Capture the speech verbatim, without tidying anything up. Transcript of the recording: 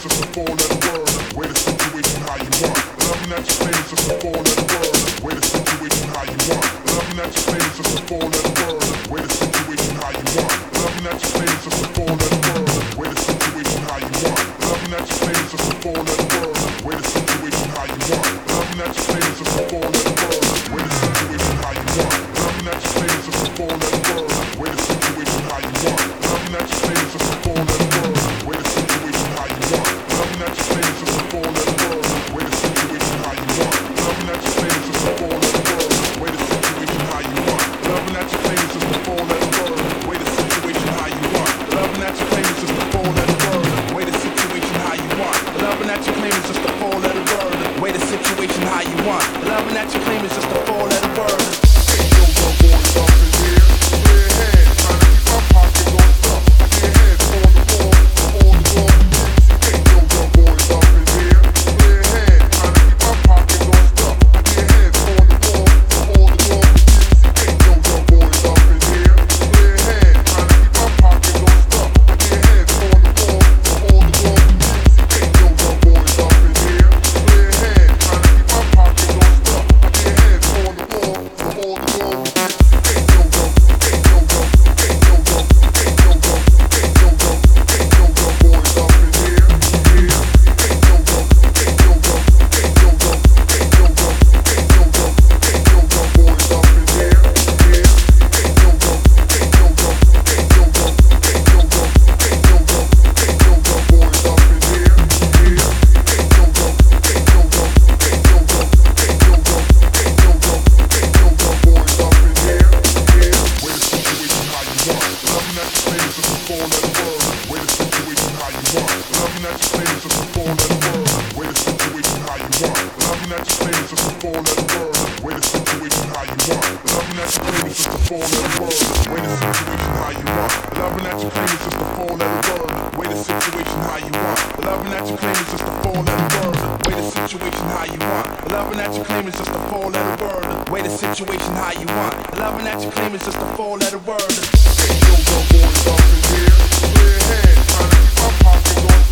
just a four-letter word. Way the situation how you want. Loving that you claim is just a four-letter word. Way the situation how you want. Loving that you claim is just a four-letter word. Way the situation how you want. Loving that you claim is just a four-letter word. Way the situation how you want. Loving that you claim is just a four-letter word. Way the situation how you want. Loving that you claim is just a four-letter word. Way the situation how you want. Loving that you claim is just a four-letter word. Way the situation how you want. Loving that you claim is just a four-letter word. Way the situation how you want. Loving that you claim is just a four-letter word. Way the situation how you want. Loving that you claim is just a four-letter word. Way the situation how you want. Loving that you claim is just a four-letter word. Way the situation how you want. Loving that you claim is just a four-letter word. Way the situation how you want. Loving that you claim is just a four-letter word. Way the situation how you want. Loving that you claim is just a four-letter word. Hey, yo, yo, boys up in here. Clear head, trying to keep my pocket on stuff. Clear head, on the wall, on the wall. Hey, yo, yo, boys up in here. Clear head, trying to keep my pocket on stuff. Clear head, on the wall, on the wall. Hey, yo, yo, boys up in here. Clear head, trying to keep my pocket on stuff. Clear head, on the wall, on the wall. Hey, yo, yo, boys up in here. Clear head, trying to keep my pocket on stuff. Clear head, on the wall, on the wall. Hey, yo, yo, hey, yo, yo, hey, yo, yo, hey, yo, yo, hey, yo, yo, hey, yo, yo, boys up in here. Yeah. Hey, yo, yo, hey, yo, yo, hey, yo, yo, hey, yo, yo, hey, yo, yo, hey, yo, yo, boys up in here. Yeah. Hey, yo, yo, hey, yo, yo, hey, yo, yo, hey, yo, yo, hey, yo, yo, hey, yo, yo, boys up in here. Yeah. Hey, yo, yo, hey, yo, yo, hey, yo, yo, hey, yo, yo, hey, yo, yo, hey, yo, yo, boys up in here. Yeah. Way the situation how you want. Loving that you claim is just a four-letter word. Way the situation how you want. Loving that you claim is just a four-letter word. Way the situation how you want. Loving that you claim is just a four-letter word. Way the situation how you want. Loving that you claim is just a four-letter word. Way the situation how you want. Loving that you claim is just a four-letter word. Way the situation how you want. Loving that you claim is just a four-letter word. Way the situation how you want. Loving that you claim is just a four-letter word. Way the situation how you want. Loving that you claim is just a four-letter word. Hey, yo, yo, boys up in here. Clear head, trying to keep my pocket on